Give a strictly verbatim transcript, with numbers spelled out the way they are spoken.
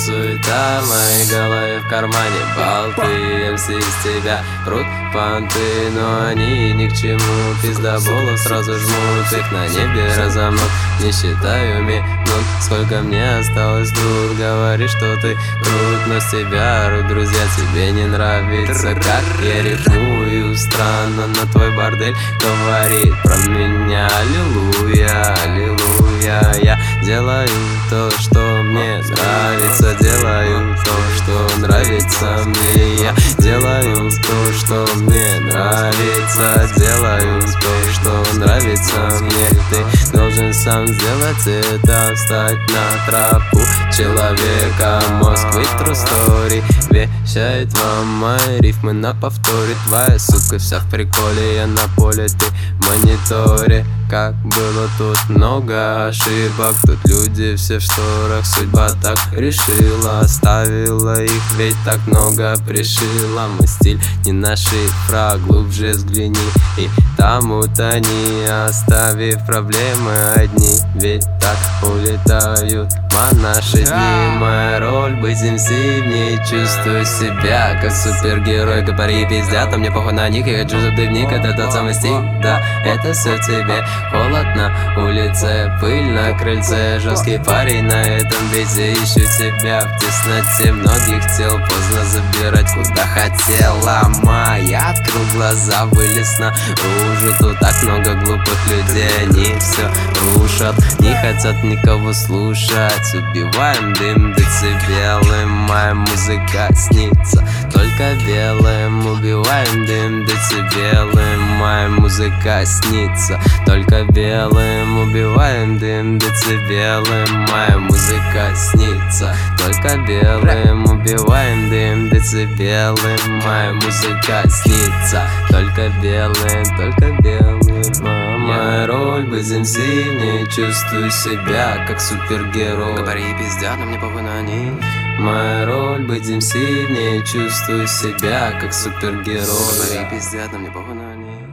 суета в моей голове, в кармане болты. эм си из тебя крут понты, но они ни к чему. Пиздоболов сразу жмут, их на небе разомнут. Не считаю минут, сколько мне осталось тут. Говоришь, что ты крут, но с тебя орут друзья. Тебе не нравится, как я рифмую. Странно, но твой бордель говорит про меня. Аллилуйя, аллилуйя. Я делаю то, что мне нравится. Делаю то, что нравится мне. Я делаю то, что мне нравится. Делаю то, что нравится мне. Ты должен сам сделать это, встать на тропу человека. Мозг ведь true story вещает вам мои рифмы на повторе. Твоя сука вся в приколе, я на поле, ты в мониторе. Как было тут много ошибок, тут люди все в шторах. Судьба так решила, оставила их, ведь так много пришила. Мой стиль не на шифра, глубже взгляни и там утони, оставив проблемы одни. Ведь так улетают наши дни. Моя роль быть эм си, в ней чувствую себя как супергерой. Говори пиздят, а мне похуй на них. Я хочу, чтобы ты вник, это тот самый стиль. Да, это все тебе. Холод на улице, пыль на крыльце. Жесткий парень на этом бите. Ищу тебя в тесноте многих тел. Поздно забирать куда хотела. Моя открыл глаза, вылез наружу. Тут так много глупых людей. Они все рушат, не хотят никого слушать. Убиваем дым децибелым, моя музыка снится только белым. Убиваем дым децибелым, моя музыка снится только белым. Убиваем дым децибелым, моя музыка снится только белым. Убиваем дым децибелым, моя музыка снится только белым, только белым. Моя роль быть эм си, в ней чувствую себя как супергерой. Говори пиздят, но мне похуй на них. Моя роль быть эм си, в ней чувствую себя как супергерой. Говори пиздят, но мне похуй на них.